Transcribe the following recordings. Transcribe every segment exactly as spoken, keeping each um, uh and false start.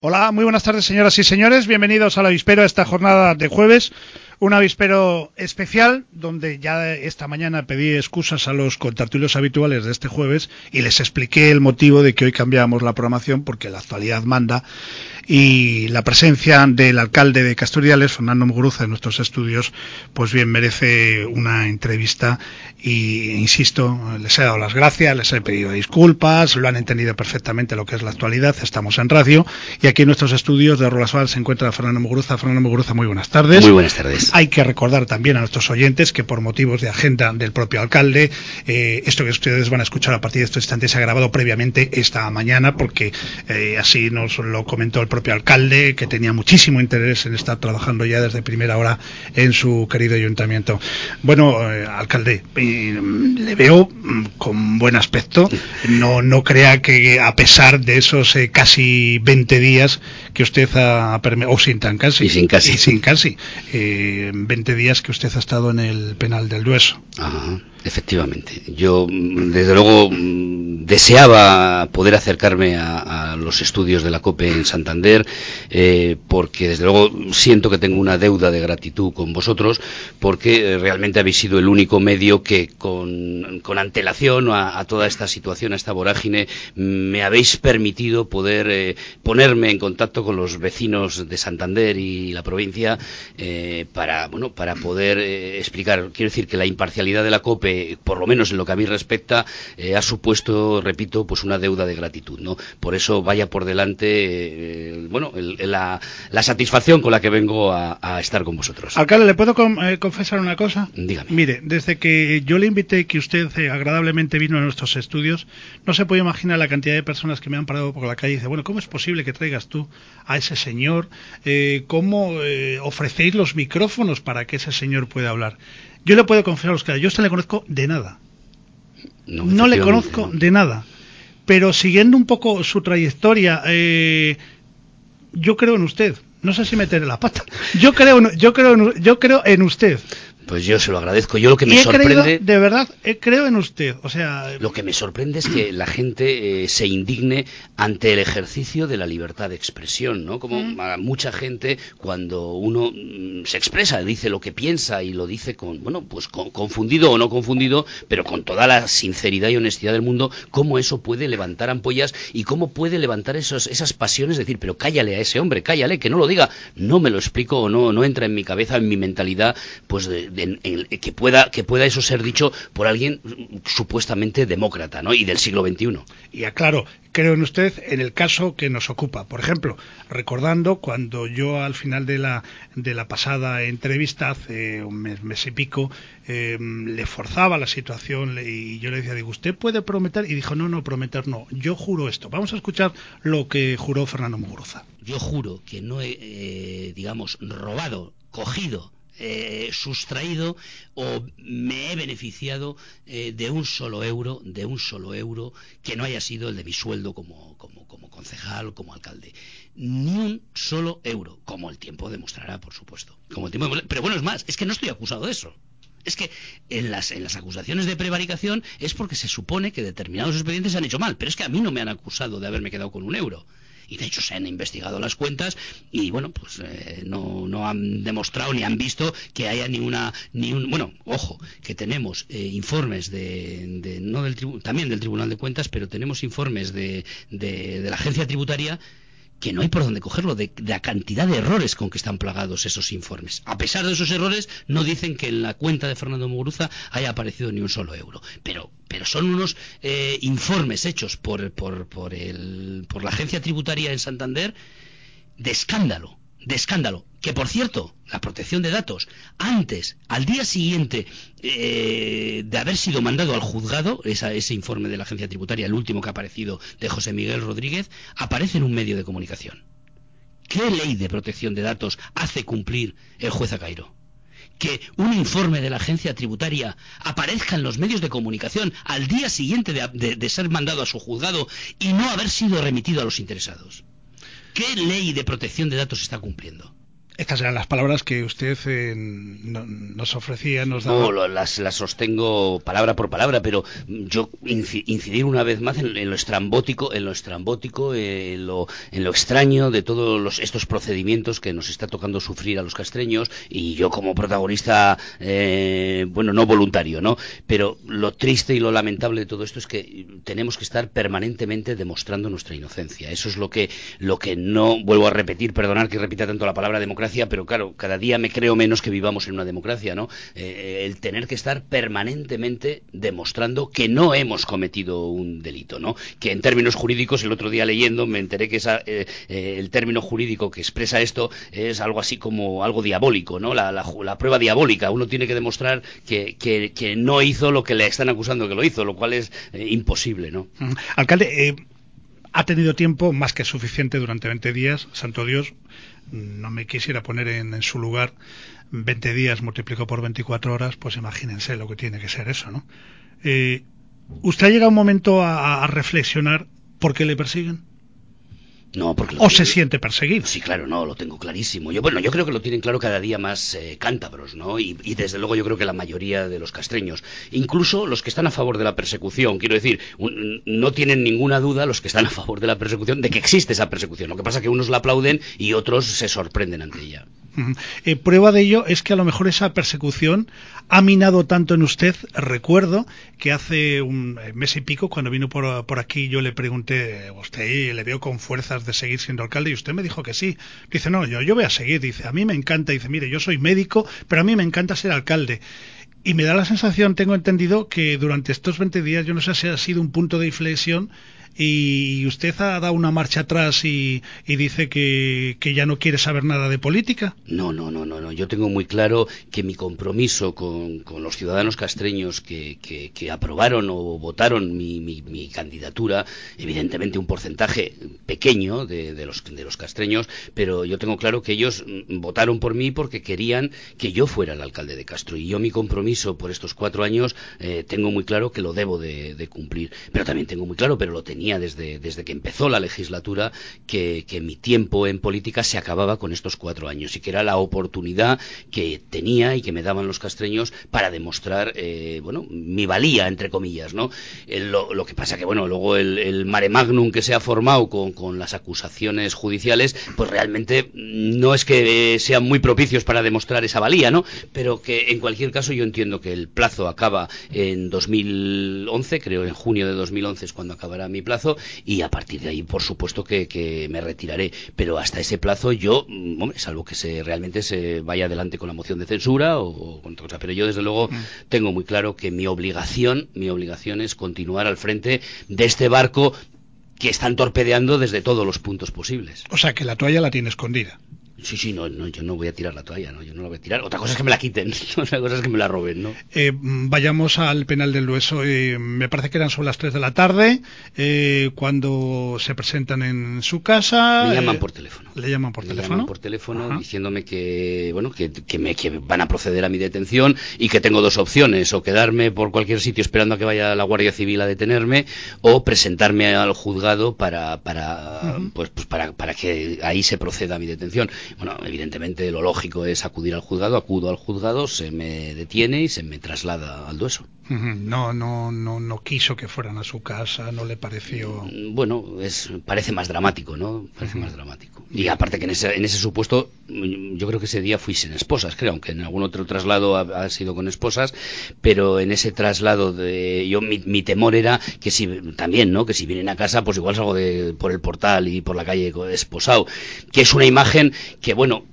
Hola, muy buenas tardes, señoras y señores. Bienvenidos al Avispero a esta jornada de jueves. Un avispero especial, donde ya esta mañana pedí excusas a los contertulios habituales de este jueves y les expliqué el motivo de que hoy cambiábamos la programación, porque la actualidad manda y la presencia del alcalde de Casturiales, Fernando Muguruza, en nuestros estudios, pues bien merece una entrevista. Y insisto, les he dado las gracias, les he pedido disculpas, lo han entendido perfectamente lo que es la actualidad. Estamos en radio y aquí en nuestros estudios de Rolasval se encuentra Fernando Muguruza. Fernando Muguruza, muy buenas tardes. Muy buenas tardes. Hay que recordar también a nuestros oyentes que por motivos de agenda del propio alcalde, eh, esto que ustedes van a escuchar a partir de estos instantes se ha grabado previamente esta mañana, porque eh, así nos lo comentó el propio alcalde, que tenía muchísimo interés en estar trabajando ya desde primera hora en su querido ayuntamiento. Bueno, eh, alcalde, eh, le veo con buen aspecto. No, no crea que a pesar de esos eh, casi veinte días que usted ha permitido, o sin tan casi, y sin casi, y sin casi eh, veinte días que usted ha estado en el penal del Dueso. Ajá, efectivamente. Yo, desde luego, deseaba poder acercarme a, a los estudios de la COPE en Santander, eh, porque desde luego siento que tengo una deuda de gratitud con vosotros, porque realmente habéis sido el único medio que con, con antelación a, a toda esta situación, a esta vorágine, me habéis permitido poder eh, ponerme en contacto con los vecinos de Santander y la provincia, eh, para, bueno, para poder eh, explicar. Quiero decir que la imparcialidad de la COPE, por lo menos en lo que a mí respecta, eh, ha supuesto, repito, pues una deuda de gratitud, ¿no? Por eso vaya por delante, eh, bueno, el, el, la, la satisfacción con la que vengo a, a estar con vosotros. Alcalde, ¿le puedo com eh, confesar una cosa? Dígame. Mire, desde que yo le invité, que usted eh, agradablemente vino a nuestros estudios, no se puede imaginar la cantidad de personas que me han parado por la calle y dicen, bueno, ¿cómo es posible que traigas tú a ese señor? Eh, ¿Cómo eh, ofrecéis los micrófonos para que ese señor pueda hablar? Yo le puedo confesar a usted, yo a usted le conozco de nada. No, no le conozco no. de nada. Pero siguiendo un poco su trayectoria, eh, yo creo en usted. No sé si meteré la pata. Yo creo, en, yo creo, en, yo creo en usted. Pues yo se lo agradezco. Yo lo que me y he sorprende... Creído, de verdad, he, creo en usted. O sea... Lo que me sorprende es que la gente eh, se indigne ante el ejercicio de la libertad de expresión, ¿no? Como mm. a mucha gente, cuando uno mm, se expresa, dice lo que piensa y lo dice con, bueno, pues con, confundido o no confundido, pero con toda la sinceridad y honestidad del mundo, cómo eso puede levantar ampollas y cómo puede levantar esos, esas pasiones, decir, pero cállale a ese hombre, cállale, que no lo diga. No me lo explico o no, no entra en mi cabeza, en mi mentalidad, pues de, de, en, en, que pueda que pueda eso ser dicho por alguien supuestamente demócrata, ¿no? Y del siglo veintiuno. Y aclaro, creo en usted en el caso que nos ocupa. Por ejemplo, recordando cuando yo al final de la de la pasada entrevista, hace un mes, mes y pico, eh, le forzaba la situación y yo le decía, digo, ¿usted puede prometer? Y dijo, no, no, prometer no, yo juro esto. Vamos a escuchar lo que juró Fernando Muguruza. Yo juro que no he, eh, digamos, robado, cogido, Eh, sustraído o me he beneficiado eh, de un solo euro, de un solo euro que no haya sido el de mi sueldo como, como, como concejal o como alcalde. Ni un solo euro, como el tiempo demostrará, por supuesto. Como el tiempo demostrará. Pero bueno, es más, es que no estoy acusado de eso. Es que en las, en las acusaciones de prevaricación es porque se supone que determinados expedientes se han hecho mal, pero es que a mí no me han acusado de haberme quedado con un euro. Y de hecho se han investigado las cuentas y bueno, pues eh, no, no han demostrado ni han visto que haya ni una, ni un, bueno, ojo, que tenemos eh, informes de, de no del tribu, también del Tribunal de Cuentas, pero tenemos informes de, de, de la Agencia Tributaria, que no hay por dónde cogerlo, de, de la cantidad de errores con que están plagados esos informes. A pesar de esos errores, no dicen que en la cuenta de Fernando Muguruza haya aparecido ni un solo euro. Pero, pero son unos eh, informes hechos por, por, por, el, por la Agencia Tributaria en Santander de escándalo, de escándalo. Que, por cierto, la protección de datos, antes, al día siguiente eh, de haber sido mandado al juzgado, esa, ese informe de la Agencia Tributaria, el último que ha aparecido de José Miguel Rodríguez, aparece en un medio de comunicación. ¿Qué ley de protección de datos hace cumplir el juez Acairo? Que un informe de la Agencia Tributaria aparezca en los medios de comunicación al día siguiente de, de, de ser mandado a su juzgado y no haber sido remitido a los interesados. ¿Qué ley de protección de datos está cumpliendo? Estas eran las palabras que usted eh, no, nos ofrecía, nos daba. No, las, las sostengo palabra por palabra, pero yo incidir una vez más en, en lo estrambótico, en lo estrambótico, eh, en, lo, en lo extraño de todos los, estos procedimientos que nos está tocando sufrir a los castreños, y yo como protagonista, eh, bueno, no voluntario, ¿no? Pero lo triste y lo lamentable de todo esto es que tenemos que estar permanentemente demostrando nuestra inocencia. Eso es lo que, lo que no, vuelvo a repetir, perdonar que repita tanto la palabra democracia, pero claro, cada día me creo menos que vivamos en una democracia, ¿no? Eh, el tener que estar permanentemente demostrando que no hemos cometido un delito, ¿no? Que en términos jurídicos, el otro día leyendo me enteré que esa, eh, eh, el término jurídico que expresa esto es algo así como algo diabólico, ¿no? La, la, la prueba diabólica. Uno tiene que demostrar que, que, que no hizo lo que le están acusando que lo hizo, lo cual es eh, imposible, ¿no? Mm. Alcalde, eh, ha tenido tiempo más que suficiente durante veinte días, santo Dios. No me quisiera poner en, en su lugar. Veinte días multiplicado por veinticuatro horas, pues imagínense lo que tiene que ser eso, ¿no? Eh, ¿Usted ha llegado un momento a, a reflexionar por qué le persiguen? No, porque ¿O se siente perseguido? Sí, claro, no, lo tengo clarísimo. Yo, bueno, yo creo que lo tienen claro cada día más eh, cántabros, ¿no? Y, y desde luego yo creo que la mayoría de los castreños, incluso los que están a favor de la persecución, quiero decir, un, no tienen ninguna duda los que están a favor de la persecución de que existe esa persecución. Lo que pasa es que unos la aplauden y otros se sorprenden ante ella. Uh-huh. Eh, prueba de ello es que a lo mejor esa persecución ha minado tanto en usted. Recuerdo que hace un mes y pico, cuando vino por, por aquí, yo le pregunté a usted, le veo con fuerzas de seguir siendo alcalde, y usted me dijo que sí. Dice, no, yo, yo voy a seguir. Dice, a mí me encanta. Dice, mire, yo soy médico, pero a mí me encanta ser alcalde. Y me da la sensación, tengo entendido, que durante estos veinte días, yo no sé si ha sido un punto de inflexión, y usted ha dado una marcha atrás y, y dice que, que ya no quiere saber nada de política. No, no, no, no, no. Yo tengo muy claro que mi compromiso con, con los ciudadanos castreños que, que, que aprobaron o votaron mi, mi, mi candidatura, evidentemente un porcentaje pequeño de, de, los, de los castreños, pero yo tengo claro que ellos votaron por mí porque querían que yo fuera el alcalde de Castro, y yo mi compromiso por estos cuatro años eh, tengo muy claro que lo debo de, de cumplir, pero también tengo muy claro, pero lo tenía Desde, desde que empezó la legislatura, que, que mi tiempo en política se acababa con estos cuatro años y que era la oportunidad que tenía y que me daban los castreños para demostrar, eh, bueno, mi valía, entre comillas, ¿no? Eh, lo, lo que pasa que, bueno, luego el, el mare magnum que se ha formado con, con las acusaciones judiciales, pues realmente no es que sean muy propicios para demostrar esa valía, ¿no? Pero que en cualquier caso yo entiendo que el plazo acaba en dos mil once, creo en junio de dos mil once es cuando acabará mi plazo, y a partir de ahí por supuesto que, que me retiraré, pero hasta ese plazo yo, hombre, salvo que se realmente se vaya adelante con la moción de censura o, o con otra cosa, pero yo desde luego mm. tengo muy claro que mi obligación mi obligación es continuar al frente de este barco que están torpedeando desde todos los puntos posibles. O sea que la toalla la tiene escondida. Sí, sí, no, no, yo no voy a tirar la toalla, no, yo no la voy a tirar. Otra cosa es que me la quiten, otra cosa es que me la roben, ¿no? Eh, vayamos al penal del Dueso. Eh, me parece que eran sobre las tres de la tarde, eh, cuando se presentan en su casa. Me llaman eh, por teléfono. ¿Le llaman por me teléfono? Me llaman por teléfono. Ajá. Diciéndome que, bueno, que, que, me, que van a proceder a mi detención y que tengo dos opciones: o quedarme por cualquier sitio esperando a que vaya la Guardia Civil a detenerme, o presentarme al juzgado para, para, uh-huh. pues, pues para, para que ahí se proceda a mi detención. Bueno, evidentemente lo lógico es acudir al juzgado, acudo al juzgado, se me detiene y se me traslada al Dueso. No, no, no, no quiso que fueran a su casa, no le pareció. Bueno, es parece más dramático, ¿no? Parece uh-huh. más dramático. Y aparte que en ese, en ese supuesto, yo creo que ese día fui sin esposas, creo, aunque en algún otro traslado ha, ha sido con esposas, pero en ese traslado de, yo mi, mi temor era que si también, ¿no? Que si vienen a casa, pues igual salgo de por el portal y por la calle esposado, que es una imagen que, bueno,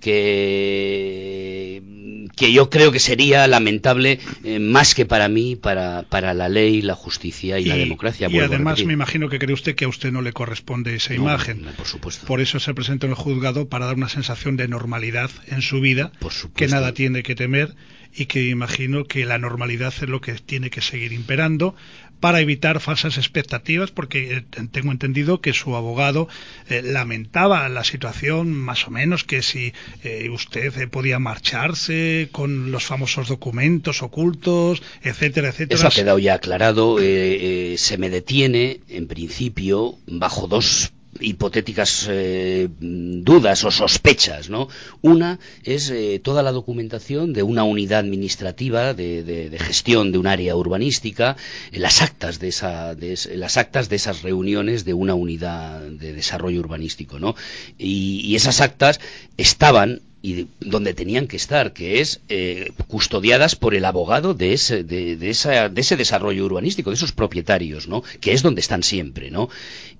que que yo creo que sería lamentable, eh, más que para mí, para, para la ley, la justicia y, y la democracia. Y además me imagino que cree usted que a usted no le corresponde esa no, imagen. No, por supuesto. Por eso se presenta en el juzgado, para dar una sensación de normalidad en su vida, por supuesto. Que nada tiene que temer, y que imagino que la normalidad es lo que tiene que seguir imperando para evitar falsas expectativas, porque eh, tengo entendido que su abogado eh, lamentaba la situación, más o menos, que si eh, usted eh, podía marcharse con los famosos documentos ocultos, etcétera, etcétera. Eso ha quedado ya aclarado. Eh, eh, se me detiene, en principio, bajo dos hipotéticas eh, dudas o sospechas, ¿no? Una es eh, toda la documentación de una unidad administrativa de, de, de gestión de un área urbanística, eh, las actas de esa, de es, las actas de esas reuniones de una unidad de desarrollo urbanístico, ¿no? Y, y esas actas estaban y donde tenían que estar, que es eh, custodiadas por el abogado de ese, de, de, esa, de ese desarrollo urbanístico, de esos propietarios, ¿no? Que es donde están siempre, ¿no?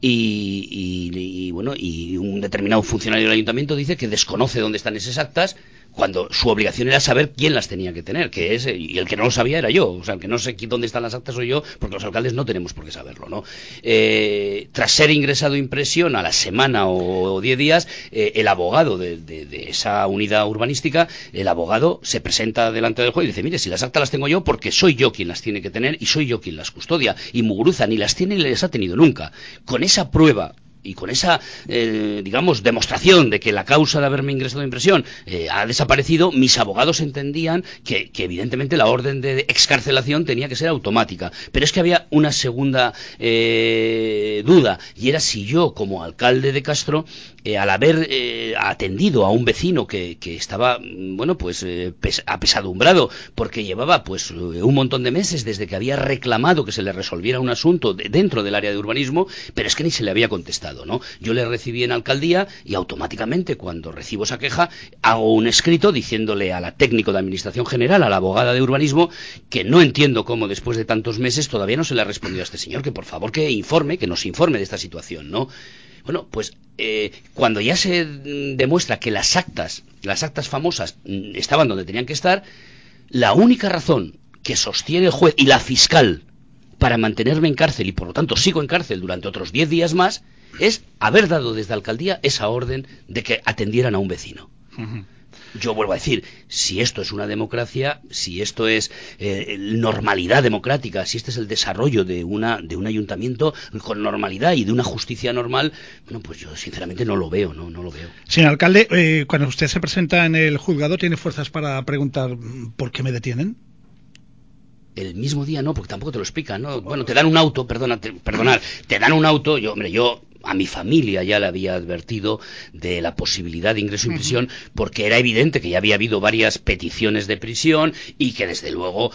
Y, y, y bueno, y un determinado funcionario del ayuntamiento dice que desconoce dónde están esas actas, cuando su obligación era saber quién las tenía que tener, que es, y el que no lo sabía era yo, o sea, el que no sé dónde están las actas soy yo, porque los alcaldes no tenemos por qué saberlo, ¿no? Eh, tras ser ingresado en prisión a la semana o diez días, eh, el abogado de, de, de esa unidad urbanística, el abogado se presenta delante del juez y dice, mire, si las actas las tengo yo, porque soy yo quien las tiene que tener y soy yo quien las custodia, y Muguruza ni las tiene ni las ha tenido nunca. Con esa prueba y con esa, eh, digamos, demostración de que la causa de haberme ingresado en prisión eh, ha desaparecido, mis abogados entendían que, que evidentemente la orden de excarcelación tenía que ser automática. Pero es que había una segunda eh, duda, y era si yo, como alcalde de Castro, eh, al haber eh, atendido a un vecino que, que estaba, bueno, pues eh, pes apesadumbrado, porque llevaba pues un montón de meses desde que había reclamado que se le resolviera un asunto de, dentro del área de urbanismo, pero es que ni se le había contestado, ¿no? Yo le recibí en alcaldía y automáticamente cuando recibo esa queja hago un escrito diciéndole a la técnico de administración general, a la abogada de urbanismo, que no entiendo cómo después de tantos meses todavía no se le ha respondido a este señor, que por favor que informe, que nos informe de esta situación, ¿no? Bueno, pues eh, cuando ya se demuestra que las actas, las actas famosas estaban donde tenían que estar, la única razón que sostiene el juez y la fiscal para mantenerme en cárcel, y por lo tanto sigo en cárcel durante otros diez días más, es haber dado desde alcaldía esa orden de que atendieran a un vecino. Uh-huh. Yo vuelvo a decir, si esto es una democracia, si esto es eh, normalidad democrática, si este es el desarrollo de una de un ayuntamiento con normalidad y de una justicia normal, bueno, pues yo sinceramente no lo veo, no, no lo veo. Señor alcalde, eh, cuando usted se presenta en el juzgado, ¿tiene fuerzas para preguntar por qué me detienen? El mismo día no, porque tampoco te lo explican, ¿no? Bueno, te dan un auto, perdona, te, perdonar, te dan un auto, yo, hombre, yo a mi familia ya le había advertido de la posibilidad de ingreso en prisión, porque era evidente que ya había habido varias peticiones de prisión y que desde luego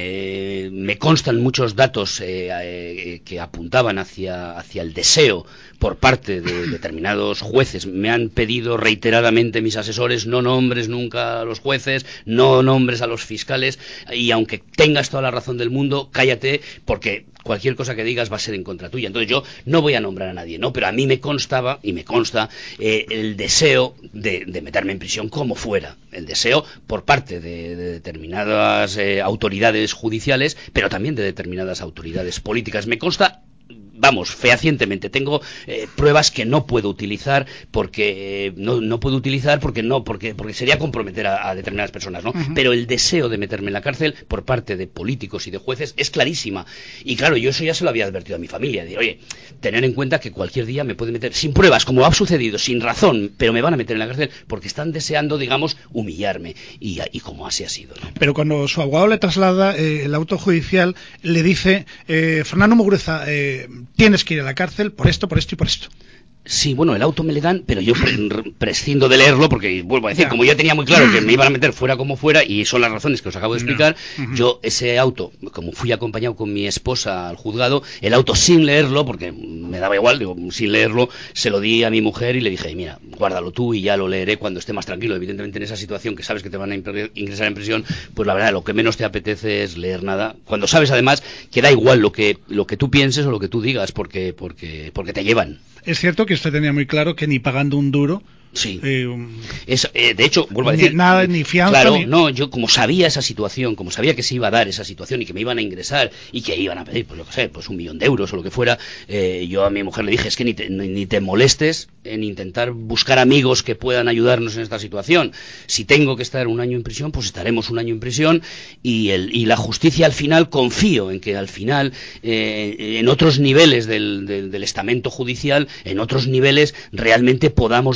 eh, me constan muchos datos eh, eh, que apuntaban hacia, hacia el deseo por parte de determinados jueces. Me han pedido reiteradamente mis asesores, no nombres nunca a los jueces, no nombres a los fiscales, y aunque tengas toda la razón del mundo, cállate, porque cualquier cosa que digas va a ser en contra tuya. Entonces yo no voy a nombrar a nadie, ¿no? Pero a mí me constaba, y me consta, eh, el deseo de, de meterme en prisión como fuera. El deseo por parte de, de determinadas eh, autoridades judiciales, pero también de determinadas autoridades políticas. Me consta, vamos, fehacientemente, tengo eh, pruebas que no puedo utilizar porque eh, no, no puedo utilizar porque no porque porque sería comprometer a, a determinadas personas, ¿no? Uh-huh. Pero el deseo de meterme en la cárcel por parte de políticos y de jueces es clarísima. Y claro, yo eso ya se lo había advertido a mi familia, de, oye, tener en cuenta que cualquier día me pueden meter sin pruebas, como ha sucedido, sin razón, pero me van a meter en la cárcel porque están deseando, digamos, humillarme, y, y como así ha sido, ¿no? Pero cuando su abogado le traslada eh, el auto judicial, le dice, eh, Fernando Muguruza, eh, tienes que ir a la cárcel por esto, por esto y por esto. Sí, bueno, el auto me le dan, pero yo pre prescindo de leerlo porque, vuelvo a decir, ya. Como ya tenía muy claro que me iban a meter fuera como fuera, y son las razones que os acabo de explicar, no. uh-huh. Yo ese auto, como fui acompañado con mi esposa al juzgado, el auto sin leerlo, porque me daba igual, digo, sin leerlo, se lo di a mi mujer y le dije, mira, guárdalo tú y ya lo leeré cuando esté más tranquilo. Evidentemente en esa situación que sabes que te van a ingresar en prisión, pues la verdad, lo que menos te apetece es leer nada, cuando sabes además que da igual lo que, lo que tú pienses o lo que tú digas, porque, porque, porque te llevan. Es cierto que usted tenía muy claro que ni pagando un duro. Sí. Eh, es, eh, de hecho, vuelvo a decir. Ni nada, ni fianza. Claro, ni... no, yo como sabía esa situación, como sabía que se iba a dar esa situación y que me iban a ingresar y que iban a pedir, pues lo que sé, pues un millón de euros o lo que fuera, eh, yo a mi mujer le dije, es que ni te, ni, ni te molestes en intentar buscar amigos que puedan ayudarnos en esta situación. Si tengo que estar un año en prisión, pues estaremos un año en prisión, y, el, y la justicia al final, confío en que al final, eh, en otros niveles del, del, del estamento judicial, en otros niveles, realmente podamos dar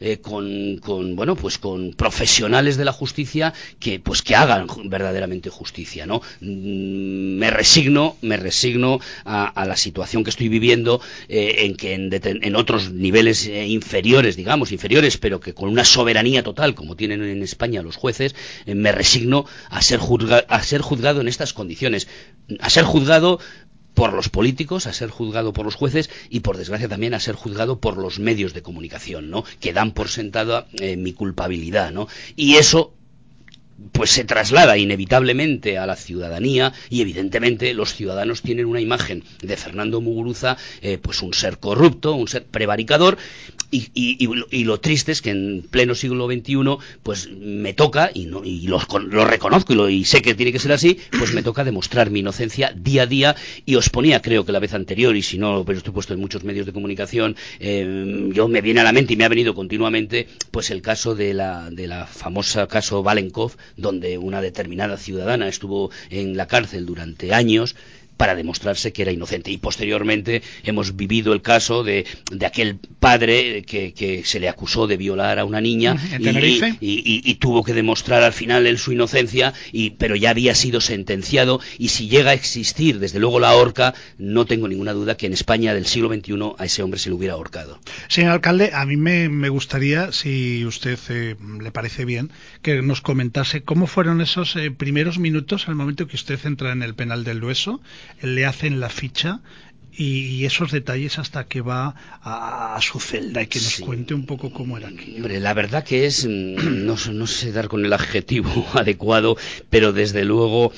eh, con, con, bueno, pues con profesionales de la justicia que, pues que hagan verdaderamente justicia, ¿no? Me resigno, me resigno a, a la situación que estoy viviendo, eh, en que en, en otros niveles eh, inferiores, digamos, inferiores, pero que con una soberanía total, como tienen en España los jueces, eh, me resigno a ser, juzga, a ser juzgado en estas condiciones, a ser juzgado por los políticos, a ser juzgado por los jueces y, por desgracia, también a ser juzgado por los medios de comunicación, ¿no? Que dan por sentada eh, mi culpabilidad, ¿no? Y eso pues se traslada inevitablemente a la ciudadanía y evidentemente los ciudadanos tienen una imagen de Fernando Muguruza, eh, pues un ser corrupto, un ser prevaricador, y, y, y, y lo triste es que en pleno siglo veintiuno pues me toca, y, no, y lo, lo reconozco y, lo, y sé que tiene que ser así, pues me toca demostrar mi inocencia día a día. Y os ponía, creo que la vez anterior, y si no, pero estoy puesto en muchos medios de comunicación, eh, yo me viene a la mente y me ha venido continuamente pues el caso de la, de la famosa caso Valenkov, donde una determinada ciudadana estuvo en la cárcel durante años para demostrarse que era inocente. Y posteriormente hemos vivido el caso de, de aquel padre que, que se le acusó de violar a una niña ¿En y, Tenerife? y, y, y tuvo que demostrar al final en su inocencia, y, pero ya había sido sentenciado, y si llega a existir desde luego la horca, no tengo ninguna duda que en España del siglo veintiuno a ese hombre se le hubiera ahorcado. Señor alcalde, a mí me, me gustaría, si usted eh, le parece bien, que nos comentase cómo fueron esos eh, primeros minutos al momento que usted entra en el penal del Dueso, le hacen la ficha y esos detalles hasta que va a, a su celda, y que nos Sí. cuente un poco cómo era aquello. Hombre, la verdad que es, no, no sé dar con el adjetivo adecuado, pero desde luego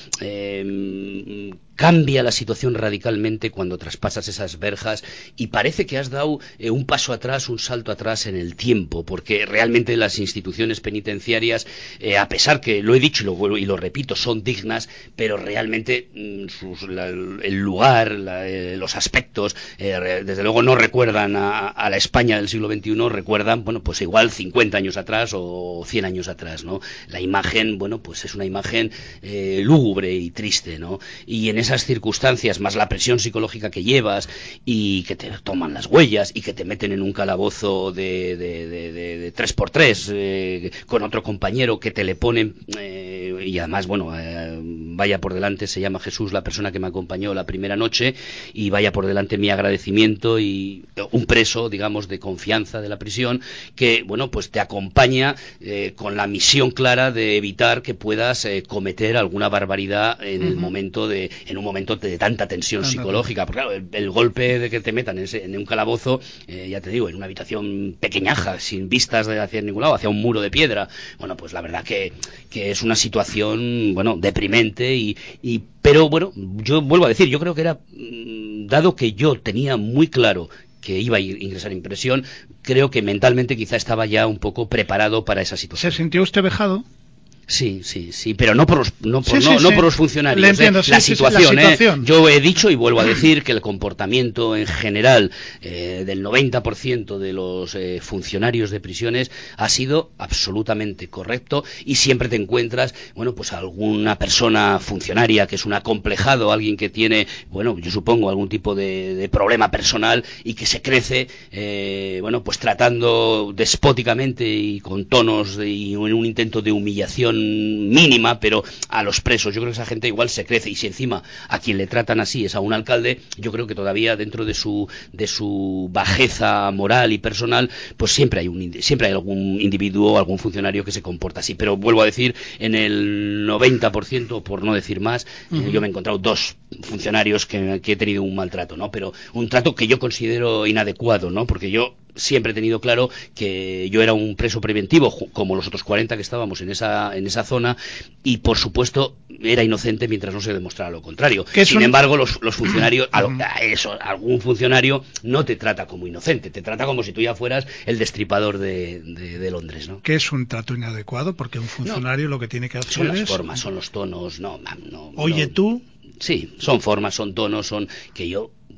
eh, cambia la situación radicalmente cuando traspasas esas verjas y parece que has dado eh, un paso atrás, un salto atrás en el tiempo, porque realmente las instituciones penitenciarias, eh, a pesar que lo he dicho y lo, y lo repito, son dignas, pero realmente mm, sus, la, el lugar, la, eh, los aspectos, eh, desde luego no recuerdan a, a la España del siglo veintiuno, recuerdan, bueno, pues igual cincuenta años atrás o cien años atrás, ¿no? La imagen, bueno, pues es una imagen eh, lúgubre y triste, ¿no? Y en esas circunstancias, más la presión psicológica que llevas y que te toman las huellas y que te meten en un calabozo de, de, de, de, de tres por tres eh, con otro compañero que te le ponen eh, y además, bueno, eh, vaya por delante, se llama Jesús la persona que me acompañó la primera noche, y vaya por delante mi agradecimiento, y un preso, digamos, de confianza de la prisión que, bueno, pues te acompaña eh, con la misión clara de evitar que puedas eh, cometer alguna barbaridad en uh-huh. el momento de en un momento de tanta tensión Tanta psicológica, porque claro, el, el golpe de que te metan en, ese, en un calabozo, eh, ya te digo, en una habitación pequeñaja, sin vistas de hacia ningún lado, hacia un muro de piedra, bueno, pues la verdad que, que es una situación, bueno, deprimente, y, y pero bueno, yo vuelvo a decir, yo creo que era, dado que yo tenía muy claro que iba a ingresar en prisión, creo que mentalmente quizá estaba ya un poco preparado para esa situación. ¿Se sintió usted vejado? Sí, sí, sí, pero no por los, no por, sí, no, sí, no sí. por los funcionarios. Le entiendo, eh, sí, la, sí, situación, sí, la situación. Eh. Yo he dicho y vuelvo a decir que el comportamiento en general eh, del noventa por ciento de los eh, funcionarios de prisiones ha sido absolutamente correcto, y siempre te encuentras, bueno, pues alguna persona funcionaria que es un acomplejado, alguien que tiene, bueno, yo supongo algún tipo de, de problema personal y que se crece, eh, bueno, pues tratando despóticamente y con tonos de, y en un intento de humillación mínima, pero a los presos. Yo creo que esa gente igual se crece, y si encima a quien le tratan así es a un alcalde, yo creo que todavía dentro de su de su bajeza moral y personal, pues siempre hay un siempre hay algún individuo, algún funcionario que se comporta así. Pero vuelvo a decir, en el noventa por ciento, por no decir más, uh-huh. eh, yo me he encontrado dos funcionarios que, que he tenido un maltrato, ¿no? Pero un trato que yo considero inadecuado, ¿no? Porque yo siempre he tenido claro que yo era un preso preventivo, como los otros cuarenta que estábamos en esa en esa zona, y por supuesto era inocente mientras no se demostrara lo contrario. Sin un... embargo, los, los funcionarios, uh-huh. a eso, algún funcionario no te trata como inocente, te trata como si tú ya fueras el destripador de, de, de Londres, ¿no? ¿Qué es un trato inadecuado? Porque un funcionario no, lo que tiene que hacer son las es... formas, son los tonos, no, no Oye, no, tú... Sí, son formas, son tonos, son que yo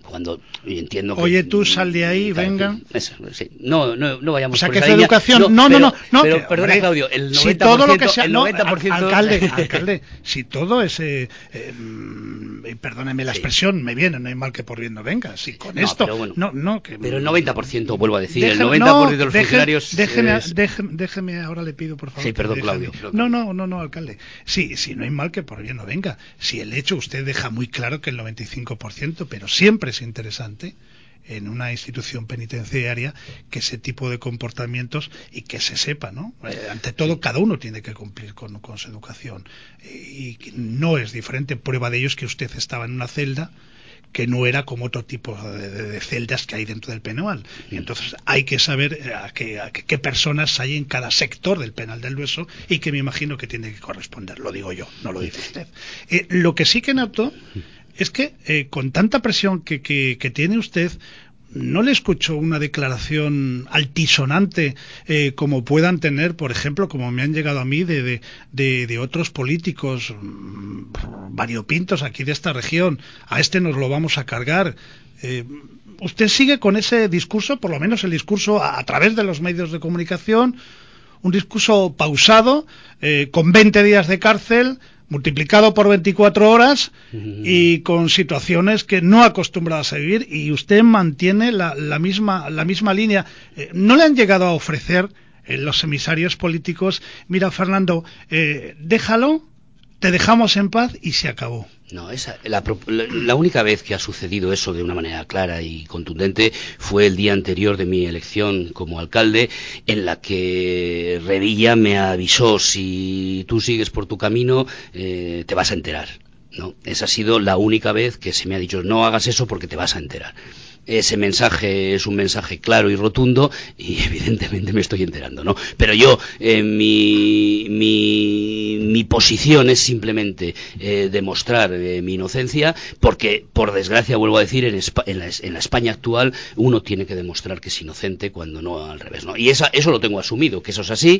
cuando entiendo que... Oye, tú sal de ahí, claro, venga. Eso, sí. No, no, no vayamos o sea, por que esa es línea. educación. No, No, no, no. pero, no, pero, que, perdona, hombre, Claudio, el noventa por ciento... Si todo lo que sea... el No, noventa por ciento... alcalde, alcalde, si todo ese... Eh, perdóneme la sí. expresión, me viene, no hay mal que por bien no venga. Si con no, esto... Pero, bueno, no, no, que, pero el noventa por ciento, vuelvo a decir, déjeme, el noventa por ciento no, de los deje, funcionarios... Déjeme, es... déjeme, déjeme, ahora le pido, por favor. Sí, perdón, Claudio. No, no, no, no, alcalde. Sí, sí, no hay mal que por bien no venga. Si el hecho usted deja muy claro que el noventa y cinco por ciento, pero siempre es interesante en una institución penitenciaria que ese tipo de comportamientos y que se sepa, ¿no? Eh, ante todo, cada uno tiene que cumplir con, con su educación eh, y no es diferente. Prueba de ello es que usted estaba en una celda que no era como otro tipo de, de, de celdas que hay dentro del penal. Y entonces hay que saber a qué, a qué, qué personas hay en cada sector del penal del Dueso y que me imagino que tiene que corresponder. Lo digo yo, no lo dice usted. Eh, lo que sí que noto es que eh, con tanta presión que, que, que tiene usted, no le escucho una declaración altisonante eh, como puedan tener, por ejemplo, como me han llegado a mí de, de, de, de otros políticos mmm, variopintos aquí de esta región. A este nos lo vamos a cargar. Eh, usted sigue con ese discurso, por lo menos el discurso a, a través de los medios de comunicación, un discurso pausado, eh, con veinte días de cárcel, multiplicado por veinticuatro horas y con situaciones que no acostumbradas a vivir, y usted mantiene la, la misma la misma línea. Eh, ¿no le han llegado a ofrecer eh, los emisarios políticos, mira, Fernando, eh, déjalo, te dejamos en paz y se acabó? No, esa, la, la, la única vez que ha sucedido eso de una manera clara y contundente fue el día anterior de mi elección como alcalde, en la que Revilla me avisó: si tú sigues por tu camino, eh, te vas a enterar, ¿no? Esa ha sido la única vez que se me ha dicho: no hagas eso porque te vas a enterar. Ese mensaje es un mensaje claro y rotundo y evidentemente me estoy enterando, ¿no? Pero yo, eh, mi, mi, mi posición es simplemente eh, demostrar eh, mi inocencia, porque, por desgracia, vuelvo a decir, en, Espa en, la, en la España actual uno tiene que demostrar que es inocente cuando no al revés, ¿no? Y esa, eso lo tengo asumido, que eso es así,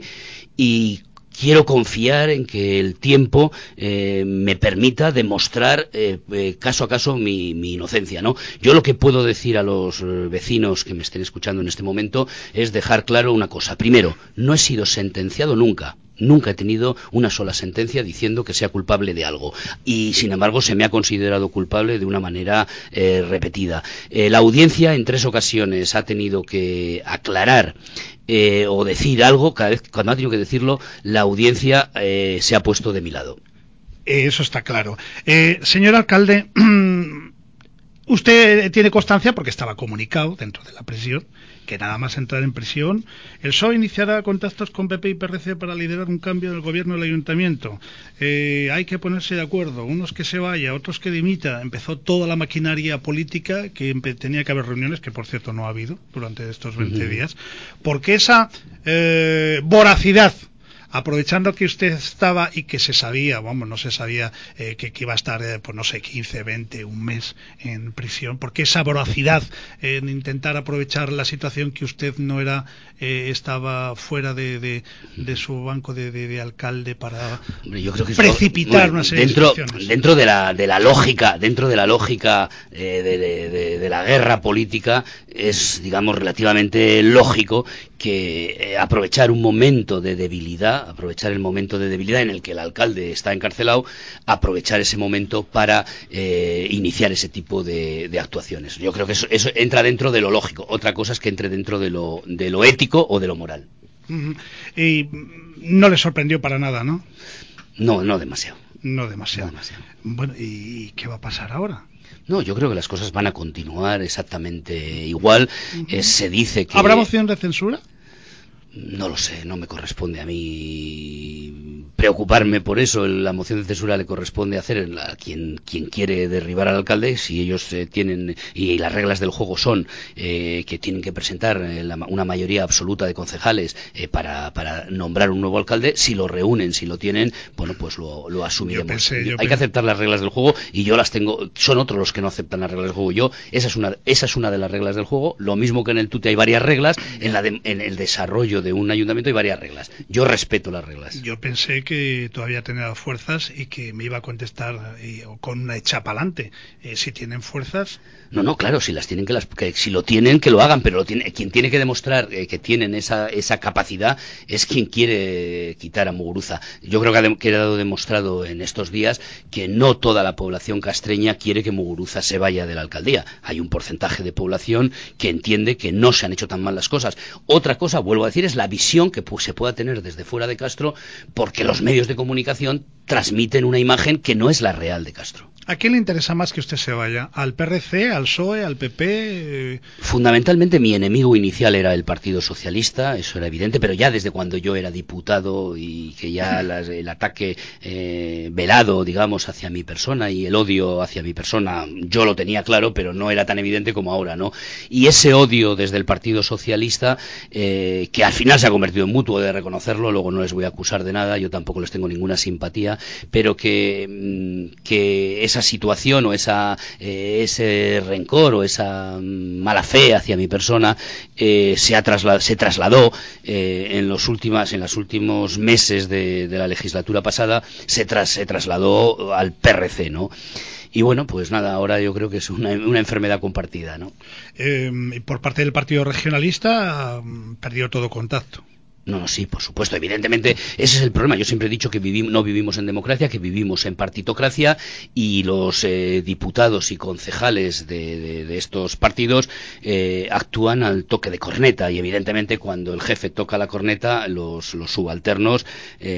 y quiero confiar en que el tiempo eh, me permita demostrar eh, eh, caso a caso mi, mi inocencia, ¿no? Yo lo que puedo decir a los vecinos que me estén escuchando en este momento es dejar claro una cosa. Primero, no he sido sentenciado nunca. Nunca he tenido una sola sentencia diciendo que sea culpable de algo, y sin embargo se me ha considerado culpable de una manera eh, repetida. Eh, la audiencia en tres ocasiones ha tenido que aclarar eh, o decir algo. Cada vez cuando ha tenido que decirlo, la audiencia eh, se ha puesto de mi lado. Eh, eso está claro. Eh, señor alcalde, usted tiene constancia, porque estaba comunicado dentro de la prisión, que nada más entrar en prisión, el P S O E iniciará contactos con P P y P R C para liderar un cambio del gobierno del ayuntamiento. Eh, hay que ponerse de acuerdo, unos que se vaya, otros que dimita. Empezó toda la maquinaria política, que tenía que haber reuniones, que por cierto no ha habido durante estos veinte uh-huh. días, porque esa eh, voracidad, aprovechando que usted estaba y que se sabía, vamos, no se sabía eh, que, que iba a estar, eh, pues no sé, quince, veinte, un mes en prisión, porque esa voracidad eh, en intentar aprovechar la situación que usted no era, eh, estaba fuera de, de, de su banco de, de, de alcalde para Hombre, yo creo que precipitar bueno, una serie dentro, de situaciones. Dentro de la, de la lógica, dentro de la lógica eh, de, de, de, de la guerra política, es, digamos, relativamente lógico que eh, aprovechar un momento de debilidad, aprovechar el momento de debilidad en el que el alcalde está encarcelado, aprovechar ese momento para eh, iniciar ese tipo de, de actuaciones. Yo creo que eso, eso entra dentro de lo lógico. Otra cosa es que entre dentro de lo, de lo ético o de lo moral. Uh-huh. Y no le sorprendió para nada, ¿no? No, no demasiado. No demasiado. No demasiado. Bueno, ¿y qué va a pasar ahora? No, yo creo que las cosas van a continuar exactamente igual. Uh-huh. eh, se dice que... ¿Habrá moción de censura? No lo sé, no me corresponde a mí preocuparme por eso. La moción de censura le corresponde hacer a quien, quien quiere derribar al alcalde. Si ellos eh, tienen, y las reglas del juego son eh, que tienen que presentar eh, la, una mayoría absoluta de concejales eh, para, para nombrar un nuevo alcalde, si lo reúnen, si lo tienen, bueno, pues lo, lo asumiremos. Yo pensé, yo Hay pensé. que aceptar las reglas del juego, y yo las tengo. Son otros los que no aceptan las reglas del juego. Yo, esa es una, esa es una de las reglas del juego. Lo mismo que en el Tute hay varias reglas, en, la de, en el desarrollo de un ayuntamiento hay varias reglas. Yo respeto las reglas. Yo pensé usted que todavía tenía fuerzas y que me iba a contestar eh, con una hecha pa'lante. Eh, si tienen fuerzas... No, no, claro, si las tienen, que las, que si lo tienen, que lo hagan, pero lo tiene, quien tiene que demostrar eh, que tienen esa, esa capacidad es quien quiere quitar a Muguruza. Yo creo que ha de, quedado demostrado en estos días que no toda la población castreña quiere que Muguruza se vaya de la alcaldía. Hay un porcentaje de población que entiende que no se han hecho tan mal las cosas. Otra cosa, vuelvo a decir, es la visión que pues, se pueda tener desde fuera de Castro, porque los medios de comunicación transmiten una imagen que no es la real de Castro. ¿A quién le interesa más que usted se vaya? ¿Al P R C, al P S O E, al P P? Fundamentalmente mi enemigo inicial era el Partido Socialista, eso era evidente, pero ya desde cuando yo era diputado y que ya las, el ataque eh, velado, digamos, hacia mi persona y el odio hacia mi persona, yo lo tenía claro, pero no era tan evidente como ahora, ¿no? Y ese odio desde el Partido Socialista, eh, que al final se ha convertido en mutuo, de reconocerlo, luego no les voy a acusar de nada, yo tampoco les tengo ninguna simpatía, pero que, que esa situación o esa, eh, ese rencor o esa mala fe hacia mi persona eh, se, ha trasladado, se trasladó eh, en los últimas en los últimos meses de, de la legislatura pasada, se, tras, se trasladó al P R C, ¿no? Y bueno, pues nada, ahora yo creo que es una, una enfermedad compartida, ¿no? Eh, por parte del Partido Regionalista perdió todo contacto. No, no, sí, por supuesto, evidentemente ese es el problema. Yo siempre he dicho que vivim, no vivimos en democracia, que vivimos en partitocracia, y los eh, diputados y concejales de, de, de estos partidos eh, actúan al toque de corneta, y evidentemente cuando el jefe toca la corneta, los, los subalternos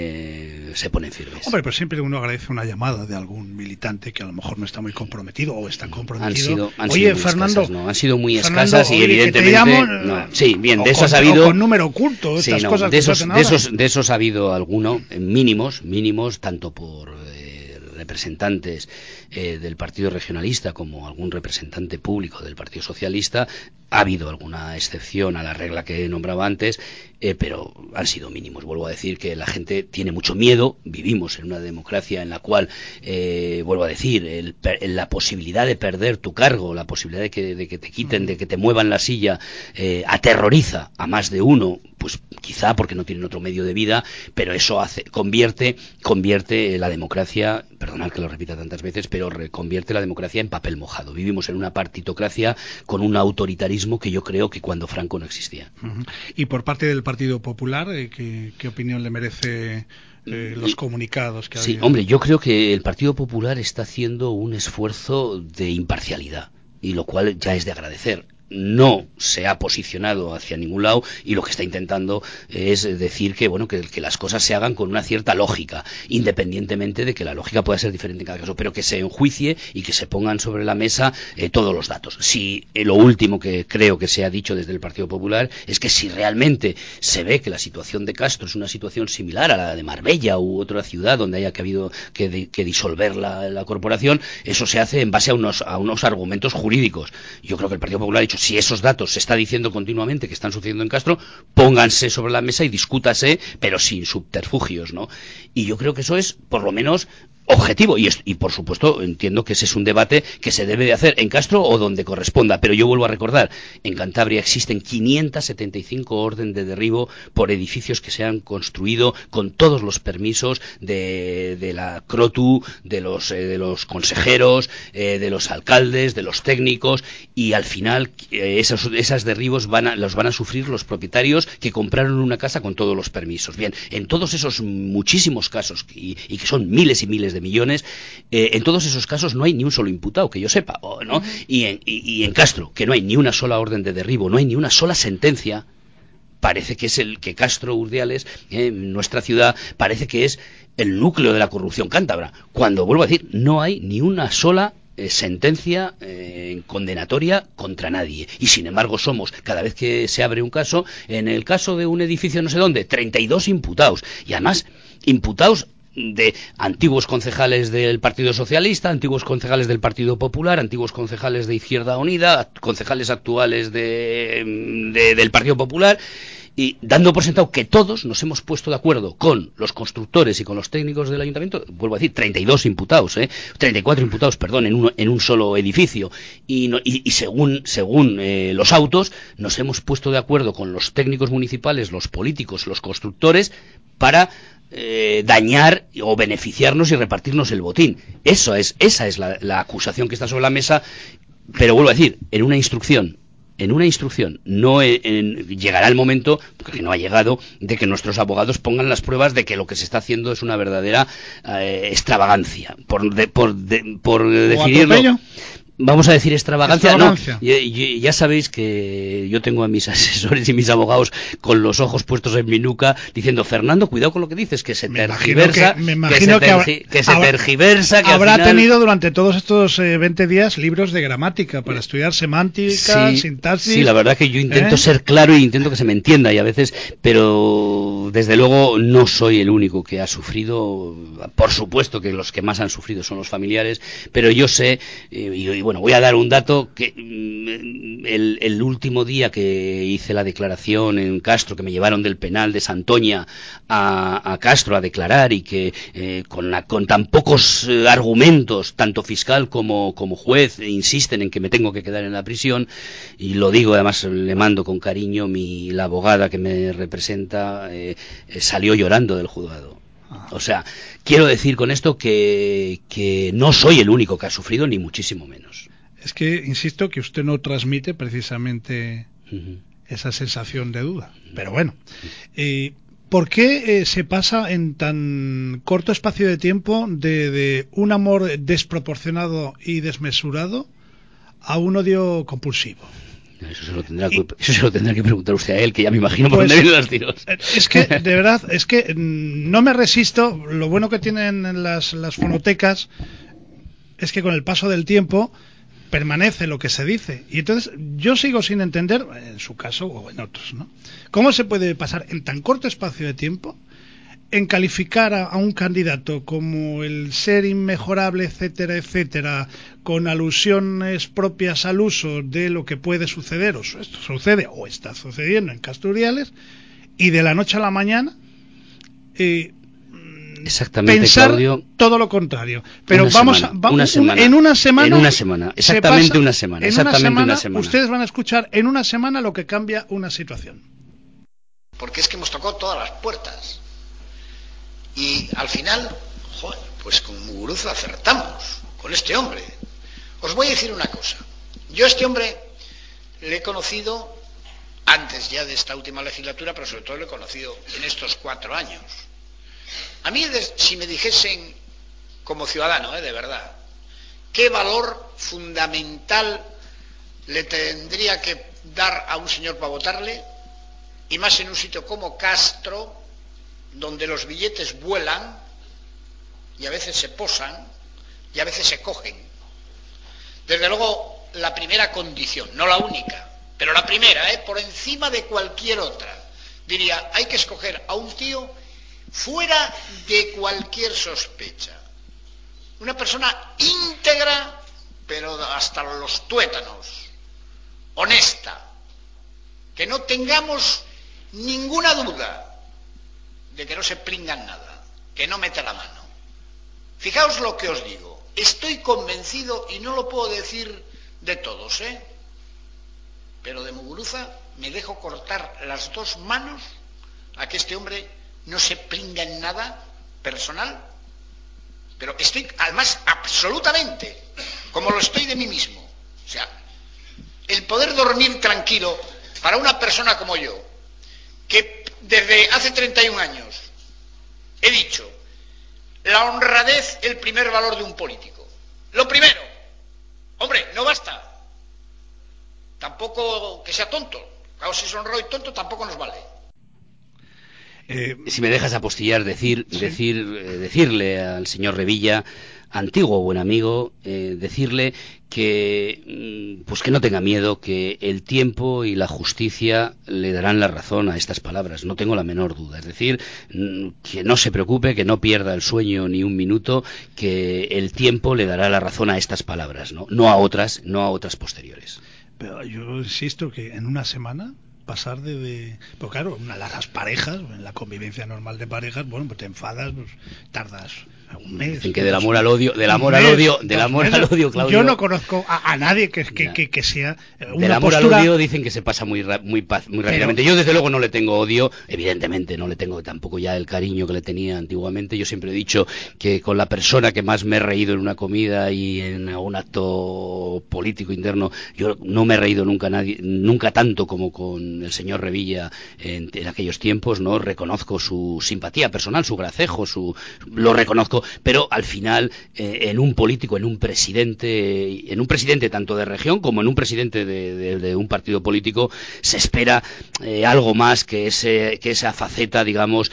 eh, se ponen firmes. Hombre, pero siempre uno agradece una llamada de algún militante que a lo mejor no está muy comprometido o está comprometido. Han sido, han oye, sido Fernando, escasas, ¿no? Han sido muy Fernando, escasas y oye, evidentemente... Llamo, no, sí, bien, de esas con, ha habido... con número oculto, sí, estas no, cosas de esos, que de esos, de esos ha habido alguno, eh, mínimos, mínimos, tanto por eh, representantes eh, del Partido Regionalista como algún representante público del Partido Socialista. Ha habido alguna excepción a la regla que nombraba antes, eh, pero han sido mínimos. Vuelvo a decir que la gente tiene mucho miedo. Vivimos en una democracia en la cual, eh, vuelvo a decir, el, la posibilidad de perder tu cargo, la posibilidad de que, de que te quiten, de que te muevan la silla, eh, aterroriza a más de uno, pues quizá porque no tienen otro medio de vida, pero eso hace, convierte, convierte la democracia, perdonad que lo repita tantas veces, pero convierte la democracia en papel mojado. Vivimos en una partitocracia con un autoritarismo que yo creo que cuando Franco no existía. Uh-huh. Y por parte del Partido Popular, eh, ¿qué, qué opinión le merece eh, los comunicados que ha Sí, habido? Hombre, yo creo que el Partido Popular está haciendo un esfuerzo de imparcialidad, y lo cual ya es de agradecer. No se ha posicionado hacia ningún lado, y lo que está intentando es decir que bueno que, que las cosas se hagan con una cierta lógica, independientemente de que la lógica pueda ser diferente en cada caso, pero que se enjuicie y que se pongan sobre la mesa eh, todos los datos. Si eh, lo último que creo que se ha dicho desde el Partido Popular es que si realmente se ve que la situación de Castro es una situación similar a la de Marbella u otra ciudad donde haya que habido que, de, que disolver la, la corporación, eso se hace en base a unos, a unos argumentos jurídicos. Yo creo que el Partido Popular ha dicho: si esos datos se está diciendo continuamente que están sucediendo en Castro, pónganse sobre la mesa y discútase, pero sin subterfugios, ¿no? Y yo creo que eso es, por lo menos, objetivo, y, es, y por supuesto entiendo que ese es un debate que se debe de hacer en Castro o donde corresponda, pero yo vuelvo a recordar, en Cantabria existen quinientas setenta y cinco órdenes de derribo por edificios que se han construido con todos los permisos de, de la Crotu, de los, eh, de los consejeros, eh, de los alcaldes, de los técnicos, y al final eh, esos, esos derribos van a, los van a sufrir los propietarios que compraron una casa con todos los permisos. Bien, en todos esos muchísimos casos, y, y que son miles y miles de millones, eh, en todos esos casos no hay ni un solo imputado, que yo sepa, ¿no? Y en, y, y en Castro, que no hay ni una sola orden de derribo, no hay ni una sola sentencia, parece que es el que Castro Urdiales, eh, nuestra ciudad, parece que es el núcleo de la corrupción cántabra, cuando, vuelvo a decir, no hay ni una sola Eh, sentencia eh, condenatoria contra nadie, y sin embargo somos, cada vez que se abre un caso, en el caso de un edificio no sé dónde, treinta y dos imputados, y además imputados de antiguos concejales del Partido Socialista, antiguos concejales del Partido Popular, antiguos concejales de Izquierda Unida, concejales actuales de, de, del Partido Popular, y dando por sentado que todos nos hemos puesto de acuerdo con los constructores y con los técnicos del ayuntamiento. Vuelvo a decir, treinta y dos imputados, ¿eh? treinta y cuatro imputados, perdón, en un, en un solo edificio, y, no, y, y según, según eh, los autos, nos hemos puesto de acuerdo con los técnicos municipales, los políticos, los constructores, para eh, dañar o beneficiarnos y repartirnos el botín. Eso es, esa es la, la acusación que está sobre la mesa, pero vuelvo a decir, en una instrucción. En una instrucción, no en, en, llegará el momento, porque no ha llegado, de que nuestros abogados pongan las pruebas de que lo que se está haciendo es una verdadera eh, extravagancia, por, de, por, de, por definirlo. Vamos a decir extravagancia, extravagancia. No, ya, ya sabéis que yo tengo a mis asesores y mis abogados con los ojos puestos en mi nuca diciendo, Fernando, cuidado con lo que dices, que se me tergiversa, que, me imagino que, se, tergi que, que se habrá, tergiversa, que habrá al final... tenido durante todos estos eh, veinte días libros de gramática para estudiar semántica, sí, sintaxis. Sí, la verdad que yo intento ¿eh? ser claro y intento que se me entienda y a veces, pero desde luego no soy el único que ha sufrido. Por supuesto que los que más han sufrido son los familiares, pero yo sé eh, y bueno, voy a dar un dato que el, el último día que hice la declaración en Castro, que me llevaron del penal de Santoña a, a Castro a declarar y que eh, con, la, con tan pocos eh, argumentos, tanto fiscal como, como juez, insisten en que me tengo que quedar en la prisión, y lo digo, además le mando con cariño, mi, la abogada que me representa eh, eh, salió llorando del juzgado. O sea, quiero decir con esto que, que no soy el único que ha sufrido, ni muchísimo menos. Es que, insisto, que usted no transmite precisamente uh-huh. esa sensación de duda. Pero bueno, eh, ¿por qué eh, se pasa en tan corto espacio de tiempo de, de un amor desproporcionado y desmesurado a un odio compulsivo? Eso se, lo tendrá que, eso se lo tendrá que preguntar usted a él, que ya me imagino por pues, dónde vienen los tiros. Es que, de verdad, es que no me resisto. Lo bueno que tienen las, las fonotecas es que con el paso del tiempo permanece lo que se dice. Y entonces yo sigo sin entender, en su caso o en otros, ¿no? ¿Cómo se puede pasar en tan corto espacio de tiempo en calificar a, a un candidato como el ser inmejorable, etcétera, etcétera, con alusiones propias al uso de lo que puede suceder, o esto sucede, o está sucediendo en Casturiales, y de la noche a la mañana eh, exactamente, pensar Claudio, todo lo contrario? Pero una vamos semana, a, va, una un, semana, en una semana, en una semana, exactamente pasa, una semana, en exactamente una semana, una semana. Ustedes van a escuchar en una semana lo que cambia una situación. Porque es que hemos tocado todas las puertas. Y al final, joder, pues con Muguruza acertamos, con este hombre. Os voy a decir una cosa. Yo a este hombre le he conocido antes ya de esta última legislatura, pero sobre todo lo he conocido en estos cuatro años. A mí, si me dijesen, como ciudadano, ¿eh? de verdad, qué valor fundamental le tendría que dar a un señor para votarle, y más en un sitio como Castro, donde los billetes vuelan, y a veces se posan, y a veces se cogen. Desde luego, la primera condición, no la única, pero la primera, ¿eh? por encima de cualquier otra, diría, hay que escoger a un tío fuera de cualquier sospecha. Una persona íntegra, pero hasta los tuétanos, honesta, que no tengamos ninguna duda de que no se pringan nada, que no mete la mano. Fijaos lo que os digo, estoy convencido, y no lo puedo decir de todos, ¿eh? pero de Muguruza me dejo cortar las dos manos a que este hombre no se pringa en nada personal, pero estoy, además, absolutamente, como lo estoy de mí mismo. O sea, el poder dormir tranquilo para una persona como yo, que desde hace treinta y un años he dicho, la honradez el primer valor de un político. Lo primero, hombre, no basta. Tampoco que sea tonto. Claro, si es honrado y tonto tampoco nos vale. Eh, si me dejas apostillar, decir, sí. decir, eh, decirle al señor Revilla, antiguo buen amigo, eh, decirle que, pues que no tenga miedo, que el tiempo y la justicia le darán la razón a estas palabras, no tengo la menor duda. Es decir, que no se preocupe, que no pierda el sueño ni un minuto, que el tiempo le dará la razón a estas palabras, no, no a otras, no a otras posteriores. Pero yo insisto que en una semana pasar de, de... Pues claro, una de las parejas, en la convivencia normal de parejas, bueno, pues te enfadas, pues tardas Un mes, Dicen que del amor al odio, del amor al odio, del amor al odio, Claudio. Yo no conozco a, a nadie que, que, que, que sea una del amor postura... al odio dicen que se pasa muy muy, muy rápidamente. Pero... Yo desde luego no le tengo odio, evidentemente no le tengo tampoco ya el cariño que le tenía antiguamente. Yo siempre he dicho que con la persona que más me he reído en una comida y en algún acto político interno, yo no me he reído nunca nadie, nunca tanto como con el señor Revilla en, en aquellos tiempos, ¿no? Reconozco su simpatía personal, su gracejo, su lo reconozco, pero al final eh, en un político, en un presidente, en un presidente tanto de región como en un presidente de, de, de un partido político, se espera eh, algo más que ese que esa faceta, digamos,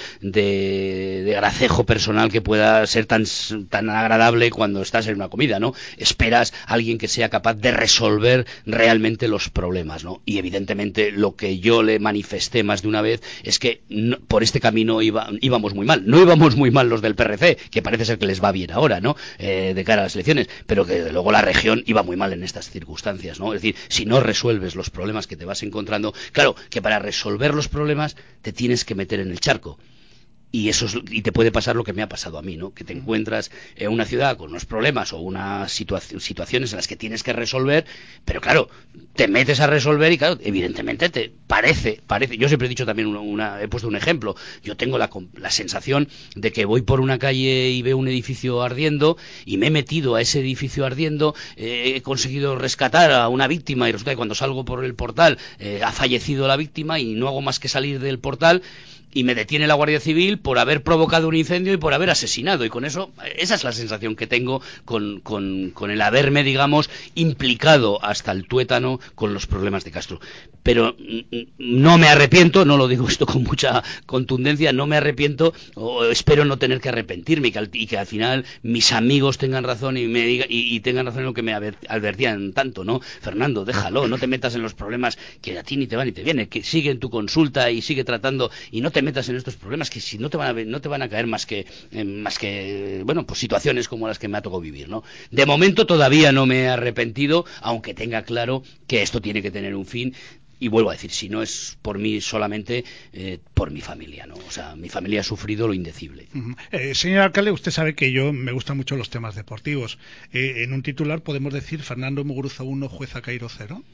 de, de gracejo personal que pueda ser tan tan agradable cuando estás en una comida, ¿no? Esperas a alguien que sea capaz de resolver realmente los problemas, ¿no? Y evidentemente lo que yo le manifesté más de una vez es que no, por este camino iba, íbamos muy mal. No íbamos muy mal los del P R C, que parece ser que les va bien ahora, ¿no? Eh, de cara a las elecciones, pero que luego la región iba muy mal en estas circunstancias, ¿no? Es decir, si no resuelves los problemas que te vas encontrando, claro, que para resolver los problemas te tienes que meter en el charco. Y eso es, y te puede pasar lo que me ha pasado a mí, ¿no? Que te encuentras en una ciudad con unos problemas o unas situa- situaciones en las que tienes que resolver, pero claro, te metes a resolver y claro, evidentemente te parece, parece. Yo siempre he dicho también una, una he puesto un ejemplo. Yo tengo la, la sensación de que voy por una calle y veo un edificio ardiendo y me he metido a ese edificio ardiendo, eh, he conseguido rescatar a una víctima y resulta que cuando salgo por el portal eh, ha fallecido la víctima y no hago más que salir del portal. Y me detiene la Guardia Civil por haber provocado un incendio y por haber asesinado. Y con eso, esa es la sensación que tengo con, con, con el haberme, digamos, implicado hasta el tuétano con los problemas de Castro. Pero no me arrepiento, no lo digo esto con mucha contundencia, no me arrepiento, o espero no tener que arrepentirme y que al, y que al final mis amigos tengan razón y, me diga, y, y tengan razón en lo que me advertían tanto, ¿no? Fernando, déjalo, no te metas en los problemas que a ti ni te van ni te vienen, que sigue en tu consulta y sigue tratando y no te metas en estos problemas que si no te van a no te van a caer más que eh, más que bueno pues situaciones como las que me ha tocado vivir, ¿no? De momento todavía no me he arrepentido, aunque tenga claro que esto tiene que tener un fin. Y vuelvo a decir, si no es por mí solamente, eh, por mi familia, ¿no? O sea, mi familia ha sufrido lo indecible. Uh-huh. Eh, señor alcalde, usted sabe que yo me gustan mucho los temas deportivos. Eh, en un titular podemos decir Fernando Muguruza uno, juez Cairo cero.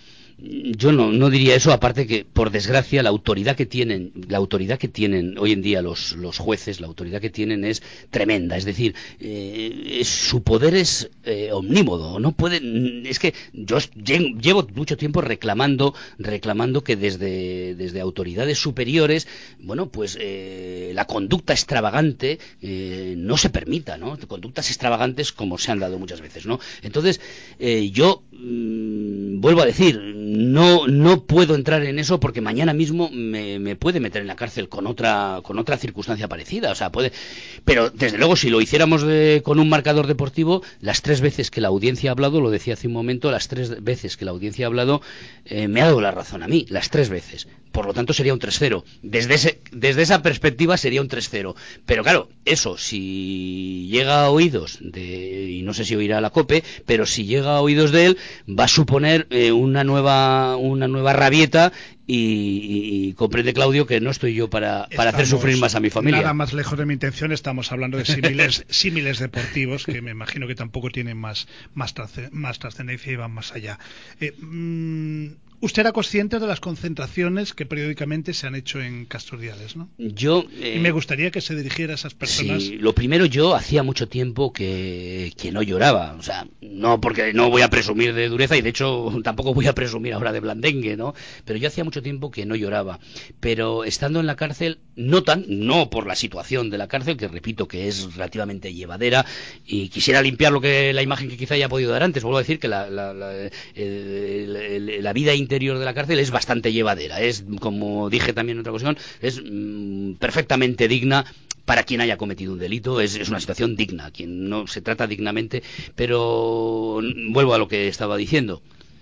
Yo no, no diría eso, aparte que, por desgracia, la autoridad que tienen, la autoridad que tienen hoy en día los, los jueces, la autoridad que tienen es tremenda. Es decir, eh, es, su poder es eh, omnímodo. No pueden, es que yo llevo mucho tiempo reclamando, reclamando que desde, desde autoridades superiores, bueno, pues eh, la conducta extravagante eh, no se permita, ¿no? Conductas extravagantes como se han dado muchas veces, ¿no? Entonces, eh, yo mmm, vuelvo a decir. No, no puedo entrar en eso porque mañana mismo me, me puede meter en la cárcel con otra con otra circunstancia parecida, o sea, puede. Pero desde luego si lo hiciéramos de, con un marcador deportivo, las tres veces que la audiencia ha hablado, lo decía hace un momento, las tres veces que la audiencia ha hablado eh, me ha dado la razón a mí, las tres veces. Por lo tanto sería un tres cero. Desde ese, desde esa perspectiva sería un tres cero. Pero claro, eso si llega a oídos de, y no sé si oirá la COPE, pero si llega a oídos de él, va a suponer eh, una nueva una nueva rabieta y, y, y comprende, Claudio, que no estoy yo para, para hacer sufrir más a mi familia. Nada más lejos de mi intención, estamos hablando de símiles, símiles deportivos que me imagino que tampoco tienen más, más, más trascendencia y van más allá. Eh, mmm, Usted era consciente de las concentraciones que periódicamente se han hecho en Casturdiales, ¿no? Yo eh, y me gustaría que se dirigiera a esas personas. Sí, lo primero, yo hacía mucho tiempo que, que no lloraba, o sea, no porque no voy a presumir de dureza y de hecho tampoco voy a presumir ahora de blandengue, ¿no? Pero yo hacía mucho tiempo que no lloraba, pero estando en la cárcel, no tan, no por la situación de la cárcel, que repito que es relativamente llevadera, y quisiera limpiar lo que la imagen que quizá haya podido dar antes. Vuelvo a decir que la, la, la, el, el, la vida interior de la cárcel es bastante llevadera, es, como dije también en otra ocasión, es mm, perfectamente digna para quien haya cometido un delito, es, es una situación digna, quien no se trata dignamente, pero vuelvo a lo que estaba diciendo.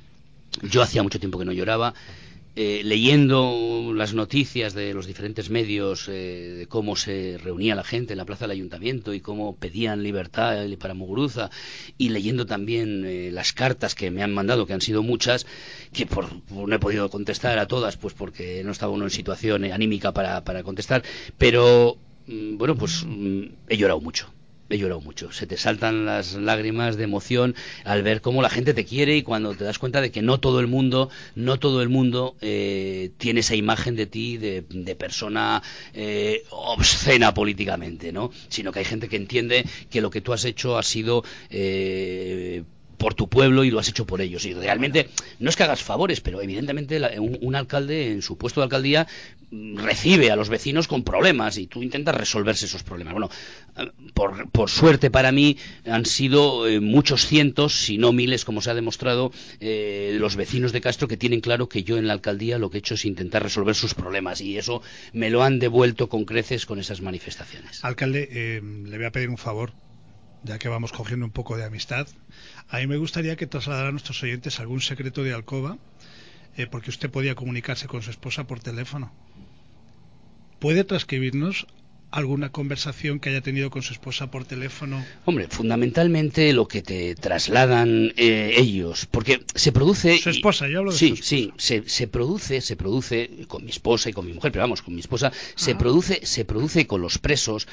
Yo hacía mucho tiempo que no lloraba. Eh, leyendo las noticias de los diferentes medios eh, de cómo se reunía la gente en la plaza del ayuntamiento y cómo pedían libertad para Muguruza, y leyendo también eh, las cartas que me han mandado, que han sido muchas, que por, por no he podido contestar a todas, pues porque no estaba uno en situación anímica para, para contestar, pero mm, bueno, pues mm, he llorado mucho. he llorado mucho. Se te saltan las lágrimas de emoción al ver cómo la gente te quiere y cuando te das cuenta de que no todo el mundo, no todo el mundo eh, tiene esa imagen de ti de, de persona eh, obscena políticamente, ¿no? Sino que hay gente que entiende que lo que tú has hecho ha sido eh, por tu pueblo y lo has hecho por ellos. Y realmente no es que hagas favores, pero evidentemente la, un, un alcalde en su puesto de alcaldía recibe a los vecinos con problemas y tú intentas resolverse esos problemas. Bueno, por, por suerte para mí han sido eh, muchos cientos, si no miles, como se ha demostrado, eh, los vecinos de Castro que tienen claro que yo en la alcaldía lo que he hecho es intentar resolver sus problemas y eso me lo han devuelto con creces con esas manifestaciones. Alcalde, eh, le voy a pedir un favor, ya que vamos cogiendo un poco de amistad. A mí me gustaría que trasladara a nuestros oyentes algún secreto de alcoba, eh, porque usted podía comunicarse con su esposa por teléfono. ¿Puede transcribirnos alguna conversación que haya tenido con su esposa por teléfono? Hombre, fundamentalmente lo que te trasladan eh, ellos, porque se produce... Su esposa, yo hablo de sí, su esposa. Sí, se, se produce, se produce con mi esposa y con mi mujer, pero vamos, con mi esposa, se ah. produce, se produce con los presos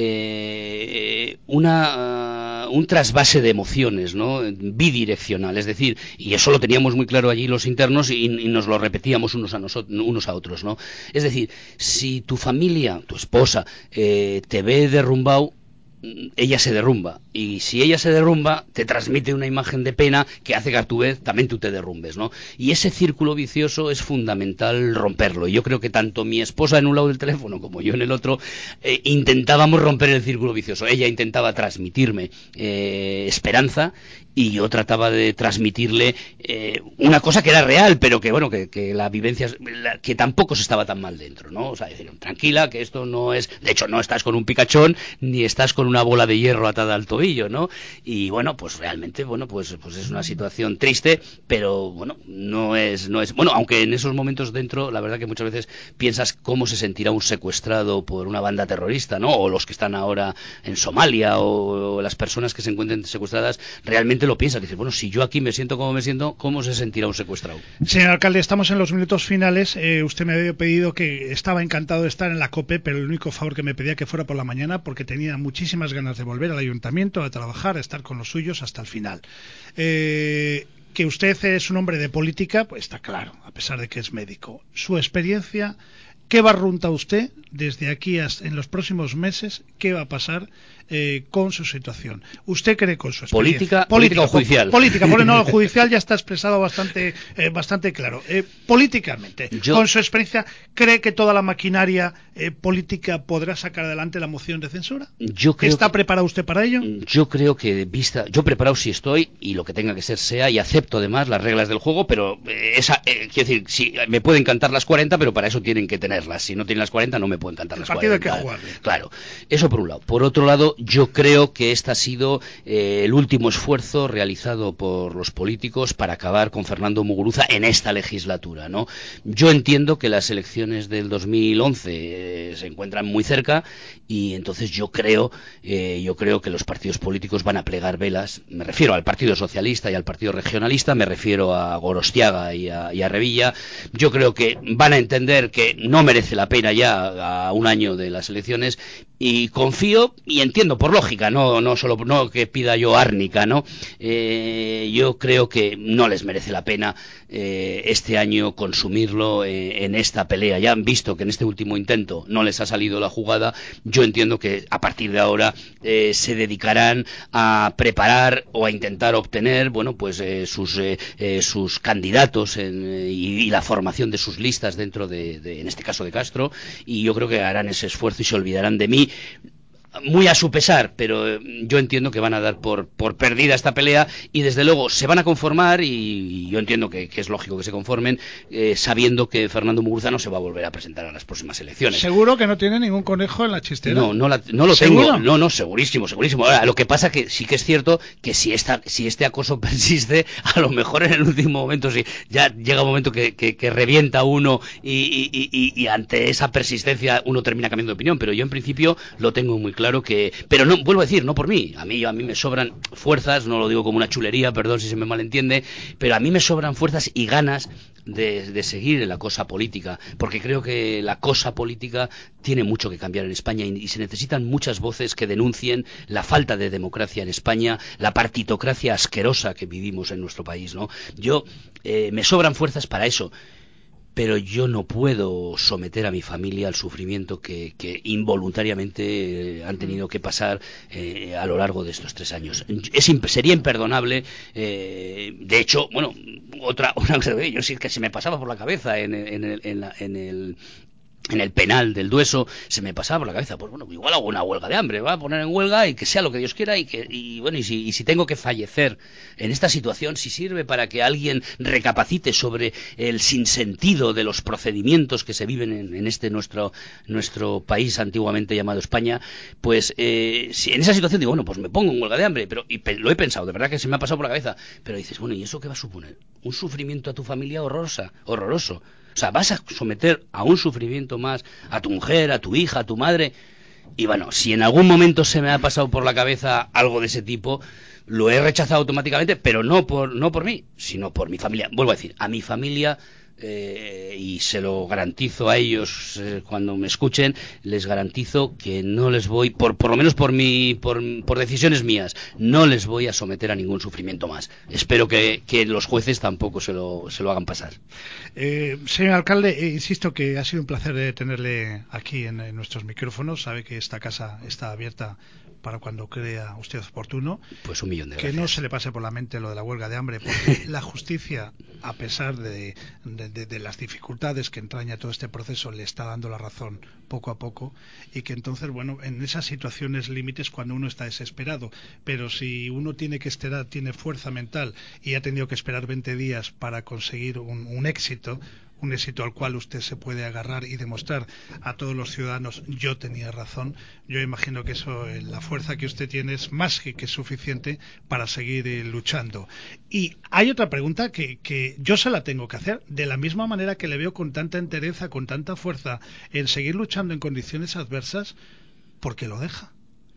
eh, una uh, un trasvase de emociones, ¿no? Bidireccional, es decir, y eso lo teníamos muy claro allí los internos y, y nos lo repetíamos unos a nosotros, unos a otros, ¿no? Es decir, si tu familia, tu esposa, eh, te ve derrumbado, ella se derrumba y si ella se derrumba te transmite una imagen de pena que hace que a tu vez también tú te derrumbes, ¿no? Y ese círculo vicioso es fundamental romperlo y yo creo que tanto mi esposa en un lado del teléfono como yo en el otro eh, intentábamos romper el círculo vicioso. Ella intentaba transmitirme eh, esperanza y yo trataba de transmitirle eh, una cosa que era real, pero que bueno, que, que la vivencia, la, que tampoco se estaba tan mal dentro, ¿no? O sea, decir, tranquila, que esto no es, de hecho no estás con un picachón, ni estás con una bola de hierro atada al tobillo, ¿no? Y bueno, pues realmente, bueno, pues, pues es una situación triste, pero bueno, no es, no es, bueno, aunque en esos momentos dentro, la verdad que muchas veces piensas cómo se sentirá un secuestrado por una banda terrorista, ¿no? O los que están ahora en Somalia, o, o las personas que se encuentren secuestradas, realmente lo piensas, dices, bueno, si yo aquí me siento como me siento, ¿cómo se sentirá un secuestrado? Señor alcalde, estamos en los minutos finales. Eh, usted me había pedido que estaba encantado de estar en la COPE, pero el único favor que me pedía que fuera por la mañana, porque tenía muchísimas ganas de volver al ayuntamiento, a trabajar, a estar con los suyos hasta el final. Eh, que usted es un hombre de política, pues está claro, a pesar de que es médico. Su experiencia, ¿qué va a runtar usted desde aquí hasta en los próximos meses? ¿Qué va a pasar eh, con su situación? ¿Usted cree con su experiencia? ¿Política, política o judicial? Política, porque no, judicial ya está expresado bastante eh, bastante claro. Eh, políticamente, Yo... con su experiencia, ¿cree que toda la maquinaria eh, política podrá sacar adelante la moción de censura? Yo creo ¿Está que... preparado usted para ello? Yo creo que vista, yo preparado sí estoy y lo que tenga que ser sea y acepto además las reglas del juego, pero eh, esa, eh, quiero decir, sí, me pueden cantar las cuarenta, pero para eso tienen que tenerlas. Si no tienen las cuarenta no me pueden cantar las cuarenta. El partido hay que jugarle. Claro, eso por un lado. Por otro lado, yo creo que este ha sido eh, el último esfuerzo realizado por los políticos para acabar con Fernando Muguruza en esta legislatura, ¿no? Yo entiendo que las elecciones del dos mil once eh, se encuentran muy cerca y entonces yo creo, eh, yo creo que los partidos políticos van a plegar velas. Me refiero al Partido Socialista y al Partido Regionalista, me refiero a Gorostiaga y a, y a Revilla. Yo creo que van a entender que no merece la pena ya a un año de las elecciones y confío y entiendo por lógica, no no solo no que pida yo árnica, ¿no? Eh, yo creo que no les merece la pena eh, este año consumirlo eh, en esta pelea. Ya han visto que en este último intento no les ha salido la jugada. Yo entiendo que a partir de ahora eh, se dedicarán a preparar o a intentar obtener, bueno, pues eh, sus eh, eh, sus candidatos en, eh, y, y la formación de sus listas dentro de, de, en este caso de Castro, y yo creo que harán ese esfuerzo y se olvidarán de mí. Muy a su pesar, pero yo entiendo que van a dar por, por perdida esta pelea y desde luego se van a conformar y, y yo entiendo que, que es lógico que se conformen eh, sabiendo que Fernando Muguruza no se va a volver a presentar a las próximas elecciones. ¿Seguro que no tiene ningún conejo en la chistera? No, no, la, no lo ¿Seguro? tengo. No, no, segurísimo, segurísimo. Ahora, lo que pasa que sí que es cierto que si esta, si este acoso persiste, a lo mejor en el último momento, si ya llega un momento que, que, que revienta uno y, y, y, y ante esa persistencia uno termina cambiando de opinión, pero yo en principio lo tengo muy claro. claro que, pero no, vuelvo a decir, no por mí, a mí a mí me sobran fuerzas, no lo digo como una chulería, perdón si se me malentiende, pero a mí me sobran fuerzas y ganas de, de seguir en la cosa política, porque creo que la cosa política tiene mucho que cambiar en España y, y se necesitan muchas voces que denuncien la falta de democracia en España, la partitocracia asquerosa que vivimos en nuestro país, ¿no? Yo eh, me sobran fuerzas para eso, pero yo no puedo someter a mi familia al sufrimiento que, que involuntariamente eh, han tenido que pasar eh, a lo largo de estos tres años. Es, sería imperdonable, eh, de hecho, bueno, otra, una cosa que yo sí que se me pasaba por la cabeza en, en, el, en, la, en el en el penal del Dueso, se me pasaba por la cabeza, pues bueno, igual hago una huelga de hambre, va a poner en huelga y que sea lo que Dios quiera y que y bueno, y si, y si tengo que fallecer en esta situación, si sirve para que alguien recapacite sobre el sinsentido de los procedimientos que se viven en, en este nuestro nuestro país antiguamente llamado España, pues eh, si en esa situación digo, bueno, pues me pongo en huelga de hambre, pero y pe, lo he pensado, de verdad que se me ha pasado por la cabeza, pero dices, bueno, ¿y eso qué va a suponer? Un sufrimiento a tu familia horrorosa, horroroso. O sea, vas a someter a un sufrimiento más a tu mujer, a tu hija, a tu madre. Y bueno, si en algún momento se me ha pasado por la cabeza algo de ese tipo, lo he rechazado automáticamente, pero no por, no por mí, sino por mi familia. Vuelvo a decir, a mi familia, eh, y se lo garantizo a ellos eh, cuando me escuchen, les garantizo que no les voy, por, por lo menos por, mi, por, por decisiones mías, no les voy a someter a ningún sufrimiento más. Espero que, que los jueces tampoco se lo, se lo hagan pasar. Eh, señor alcalde, eh, insisto que ha sido un placer de tenerle aquí en, en nuestros micrófonos. Sabe que esta casa está abierta para cuando crea usted oportuno. Pues un millón de gracias. Que no se le pase por la mente lo de la huelga de hambre, porque la justicia, a pesar de, de, de, de las dificultades que entraña todo este proceso, le está dando la razón poco a poco, y que entonces, bueno, en esas situaciones límites cuando uno está desesperado, pero si uno tiene que esperar, tiene fuerza mental y ha tenido que esperar veinte días para conseguir un, un éxito, un éxito al cual usted se puede agarrar y demostrar a todos los ciudadanos, yo tenía razón, yo imagino que eso, la fuerza que usted tiene es más que, que suficiente para seguir eh, luchando. Y hay otra pregunta que, que yo se la tengo que hacer, de la misma manera que le veo con tanta entereza, con tanta fuerza en seguir luchando en condiciones adversas, ¿por qué lo deja?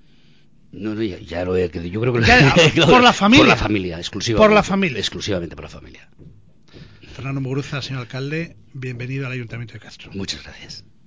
No, no, ya, ya lo he, yo creo que ya, lo, por la familia, por la familia, exclusivamente, por la familia, exclusivamente por la familia. Fernando Muguruza, señor alcalde, bienvenido al Ayuntamiento de Castro. Muchas gracias.